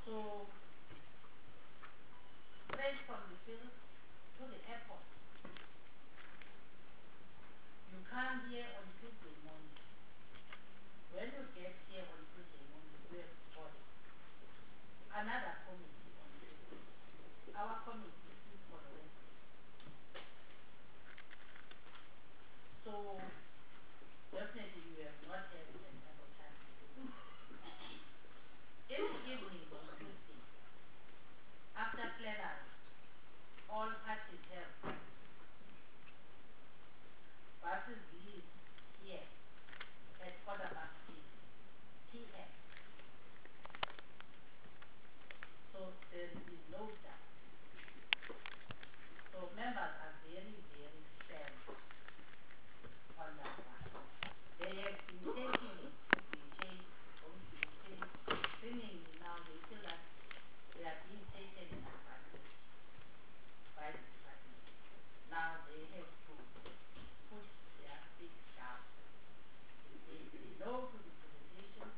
So, straight from the field to the airport. You come here on Tuesday morning. When you get here on Tuesday morning, we have got another committee on Tuesday. Our committee is on Wednesday. So, definitely you have not had an ample time to do it. In the evening on Tuesday, after plenary, all parties have buses leave here at 8:15 p.m. So there is no doubt. So members are very, very firm on that one. They have been taking it to be changed, seemingly now they feel that they are being taken in advantage by the department. Now they have to put their feet down. They say no to the presentations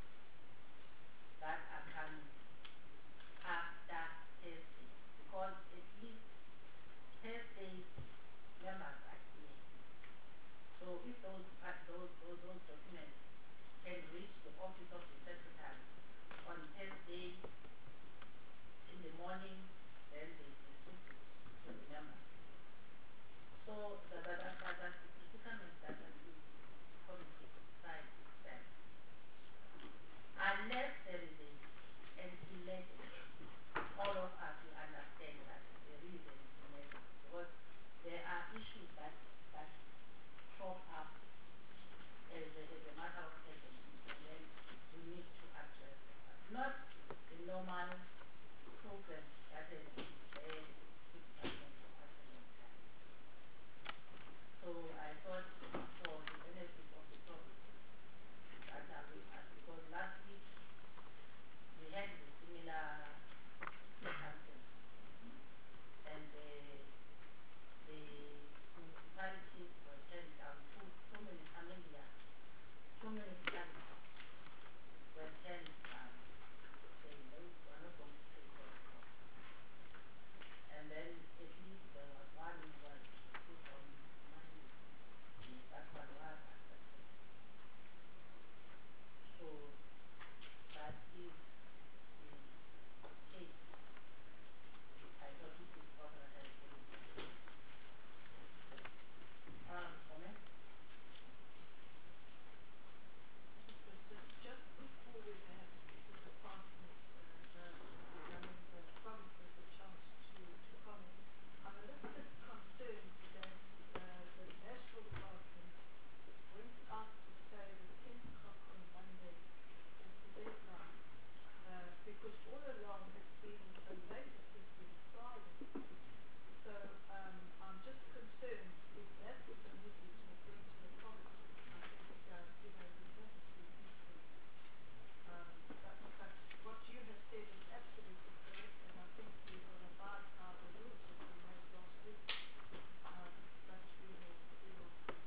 that are coming after Thursday, because at least Thursday members are here. So if those documents can reach the office of the secretary on Thursday in the morning, then they distribute to the members. So that's the predicament that the committee finds itself. Unless there is an emergency, all of us will understand that there is an emergency, because there are issues that crop up as a matter of urgency, and then we need to address them. But not the normal program that has been there with the department for quite a long time. So I thought, for the benefit of the public, that I will ask, because last week we had a similar circumstance, and the municipalities were turned down. Two municipalities were turned down, saying no, we're not going to pay for the cost. And then at least there was one who was put on Monday. Yes, that one was accepted. So that is the case. I thought it is important that I say it. Comment? Just before we have the department, the provinces a chance to comment, I'm a little bit concerned that the national department went out to say that 10 o'clock on Monday is the deadline, because all along it's been, the latest has been Friday. So I'm just concerned if that was a message that went to the province. I think we have to be equal. But what you have said is absolutely correct, and I think we will abide by the rules that we made last week. But we will see.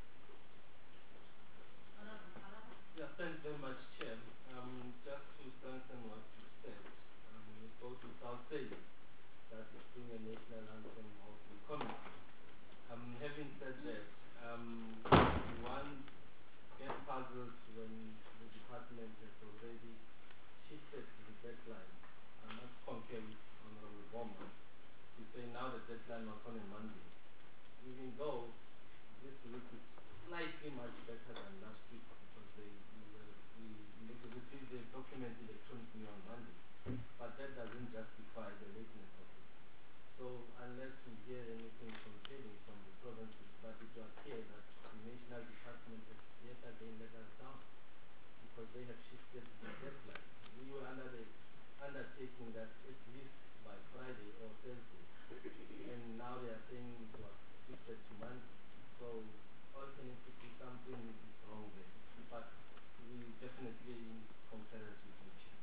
Yeah, thanks very much, Chair. Just to strengthen what you said, it goes without saying that it's being a national anthem of the committee. Having said that, one gets puzzled when the department has already shifted the deadline. I must concur with Honorable Boma to say now the deadline was on a Monday, even though this week is slightly much better than last week, because we received the document electronically on Monday, but that doesn't justify the lateness of it. So unless we hear anything compelling from the provinces, but it will appear that the national department has yet again let us down, because they have shifted the deadline. We were under the undertaking that at least by Friday or Thursday, and now they are saying it was shifted to Monday. So alternatively something is wrong there, but we definitely concurrence with you, Chair.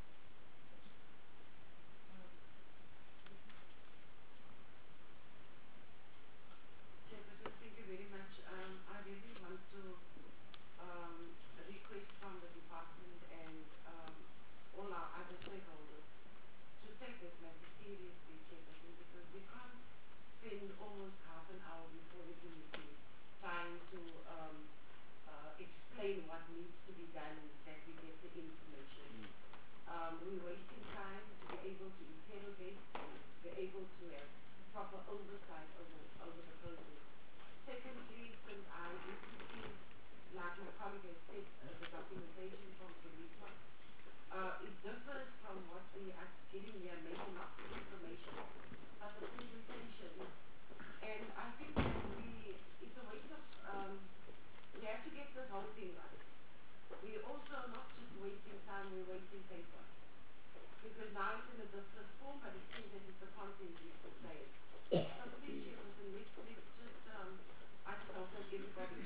Chairperson, thank you very much. I really want to request from the department and all our other stakeholders spend almost half an hour before every meeting trying to explain what needs to be done that we get the information. We're wasting time to be able to interrogate and be able to have proper oversight over the process. Secondly, since I did receive, like my colleague has said, the documentation from Charisma, it differs from what we are getting here, maybe not the information, but the presentation. And I think that it's a waste of, we have to get this whole thing right. We're also not just wasting time, we're wasting paper. Because now it's in a different form, but it seems that the content is the same. So please, Chairperson, let's just, I just hope that everybody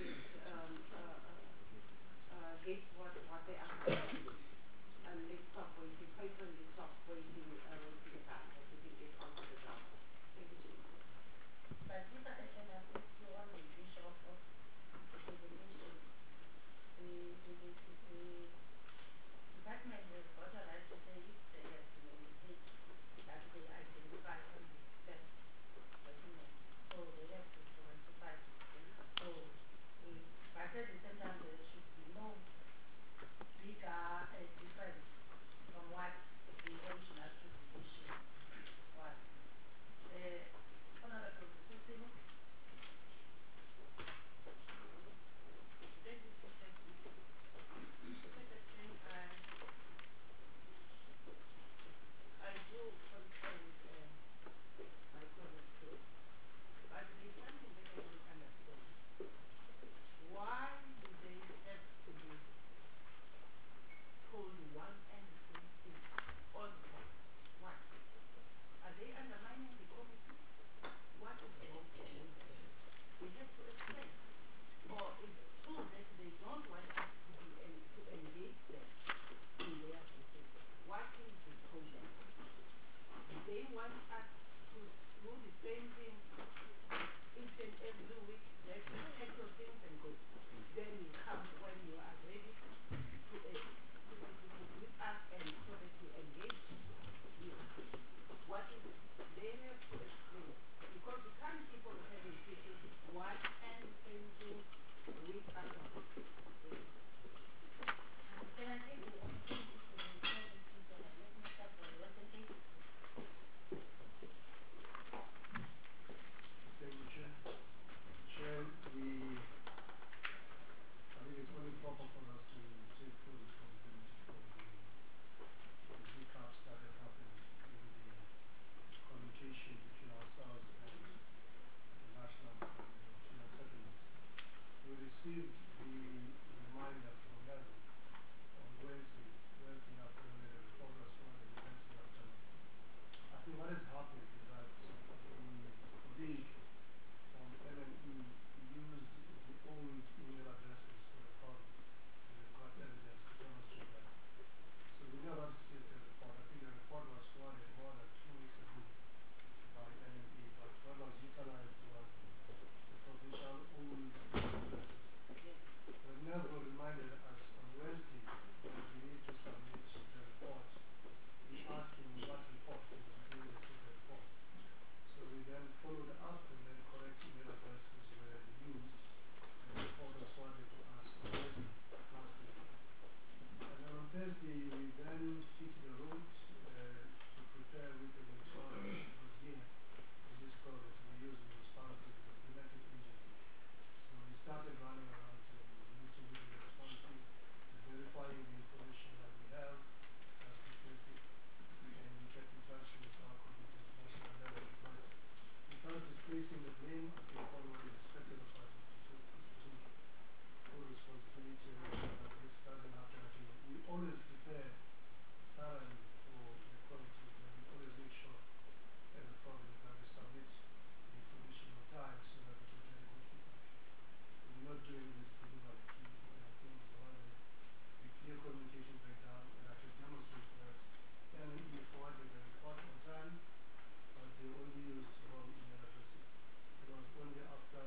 gets what they are saying. And let's stop wasting paper, and let's stop wasting time, that we can get onto the ground. Thank you, Chairperson. But if I can assist you on the issue of the presentation, the department has got a right to say if there has been a mistake that they identify on the first document. So they have to rectify it. So, but at the same time, there should be no bigger difference from what the original presentation was. Honorable Sisulu. I do understand my colleagues say, but there's something that I don't understand. Why do they have to be told one and the same thing all the time? Why? Are they undermining the committee? What is wrong for doing that? They have to explain. Or is it true that they don't want us to engage them in their briefing? What is the problem? They want us to do the same thing each and every week, that you take your things and go. Then you come when you are ready to with us and so that you engage you. What is it? They have to explain. Because we can't keep on having people one and the same thing week after week. Can I take the opportunity to refer this to my minister for the Western Cape? Thank you, Chair. Chair, I think it's only proper for us to take full responsibility for the hiccups that have happened in the communication between ourselves and the National Department of Human Settlements. We received the reminder from NAVO on Wednesday afternoon, and the report was forwarded Wednesday afternoon. I think what has happened is that the colleague from NME used the old email addresses for the province, and we've got evidence to demonstrate that. So we never received a report. I think the report was forwarded more than 2 weeks ago by NME, but what was utilized was the provincial old email addresses. But NAVO reminded us on Wednesday that we need to submit the report. We asked him what report, because we didn't receive the report. So we then followed up, and then correct email addresses were used, and the report was forwarded to us on Wednesday last week. And then on Thursday, we then hit the road to prepare with the municipality, because here in this province we use municipalities as implementing agency. So we started running around to meeting with the municipality, verifying the information that we have as requested, and we kept in touch with our colleagues at national level. But without displacing the blame, I think all one is expected of us is to take full responsibility and make sure that this doesn't happen again. We always prepare thoroughly for the committees, and we always make sure as a province that we submit the information on time so that we can get a good feedback. We're not doing this deliberately, and I think there was a clear communication breakdown, and I can demonstrate that NME forwarded the report on time, but they only used wrong email addresses. It was only after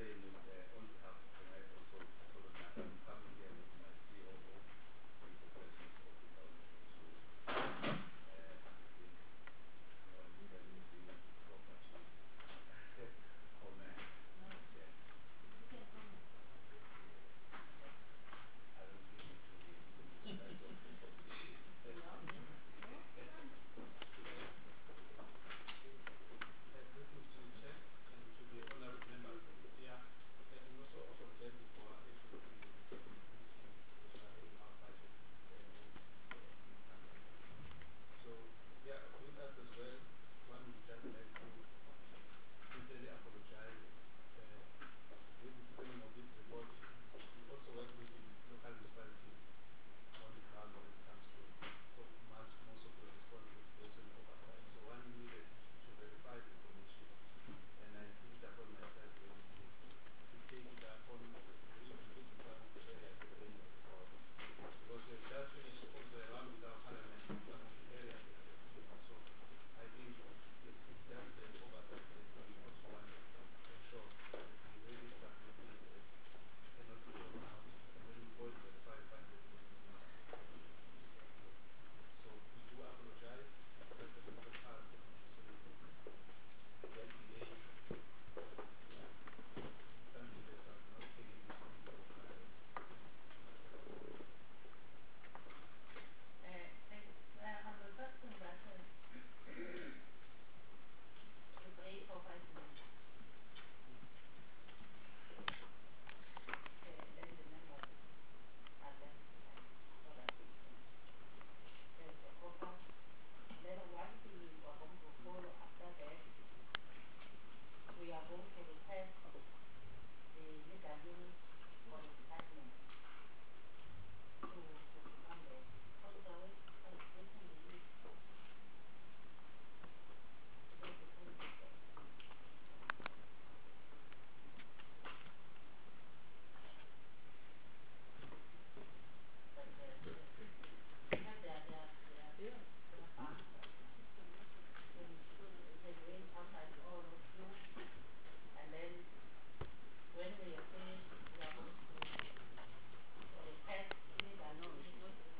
say, Mr.